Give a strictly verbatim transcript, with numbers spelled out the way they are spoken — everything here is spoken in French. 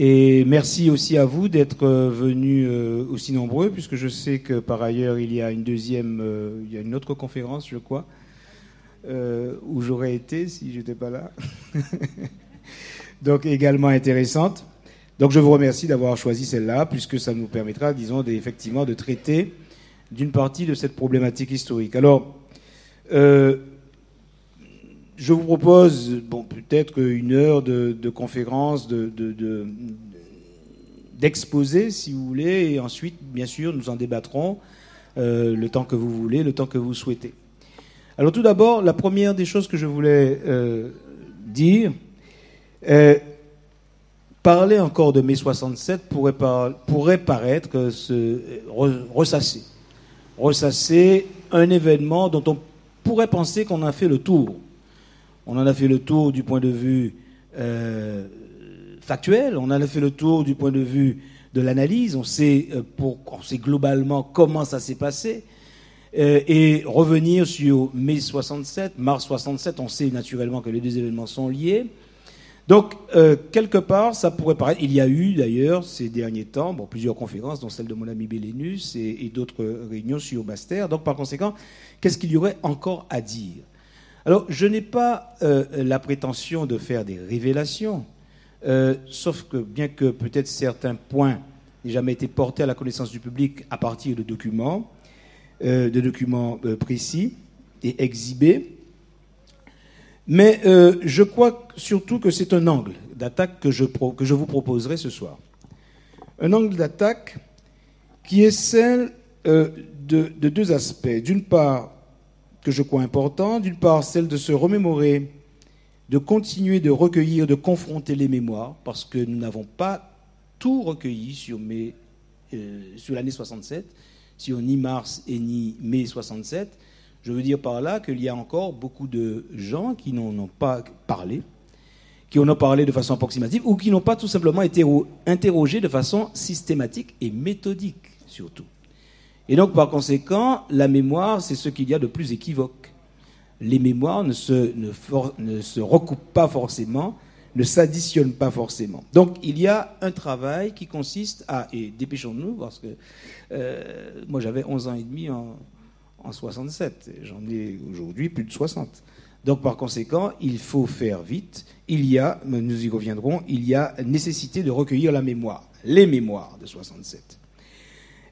Et merci aussi à vous d'être venus aussi nombreux, puisque je sais que par ailleurs il y a une deuxième, il y a une autre conférence, je crois, euh, où j'aurais été si je n'étais pas là. Donc également intéressante. Donc je vous remercie d'avoir choisi celle-là, puisque ça nous permettra, disons, effectivement de traiter d'une partie de cette problématique historique. Alors, euh, je vous propose, bon, peut-être une heure de, de conférence, de, de, de, d'exposé, si vous voulez, et ensuite, bien sûr, nous en débattrons euh, le temps que vous voulez, le temps que vous souhaitez. Alors, tout d'abord, la première des choses que je voulais euh, dire, euh, parler encore de mai soixante-sept pourrait, par, pourrait paraître que se ressasser, ressasser un événement dont on pourrait penser qu'on a fait le tour. On en a fait le tour du point de vue euh, factuel, on en a fait le tour du point de vue de l'analyse, on sait, euh, pour, on sait globalement comment ça s'est passé, euh, et revenir sur mai soixante-sept, mars soixante-sept, on sait naturellement que les deux événements sont liés. Donc, euh, quelque part, ça pourrait paraître... Il y a eu, d'ailleurs, ces derniers temps, bon, plusieurs conférences, dont celle de mon ami Bélénus, et, et d'autres réunions sur Basse-Terre. Donc, par conséquent, qu'est-ce qu'il y aurait encore à dire ? Alors, je n'ai pas euh, la prétention de faire des révélations, euh, sauf que, bien que peut-être certains points n'aient jamais été portés à la connaissance du public à partir de documents, euh, de documents euh, précis et exhibés, mais euh, je crois surtout que c'est un angle d'attaque que je, pro- que je vous proposerai ce soir. Un angle d'attaque qui est celle euh, de, de deux aspects. D'une part, que je crois important, d'une part celle de se remémorer, de continuer de recueillir, de confronter les mémoires, parce que nous n'avons pas tout recueilli sur, mai, euh, sur l'année soixante-sept, sur ni mars et ni mai soixante-sept. Je veux dire par là qu'il y a encore beaucoup de gens qui n'en ont pas parlé, qui en ont parlé de façon approximative, ou qui n'ont pas tout simplement été interrogés de façon systématique et méthodique, surtout. Et donc, par conséquent, la mémoire, c'est ce qu'il y a de plus équivoque. Les mémoires ne se, ne for, ne se recoupent pas forcément, ne s'additionnent pas forcément. Donc, il y a un travail qui consiste à... Et dépêchons-nous, parce que euh, moi, j'avais onze ans et demi en... en soixante-sept, j'en ai aujourd'hui plus de soixante. Donc par conséquent, il faut faire vite. Il y a, nous y reviendrons, il y a nécessité de recueillir la mémoire, les mémoires de soixante-sept.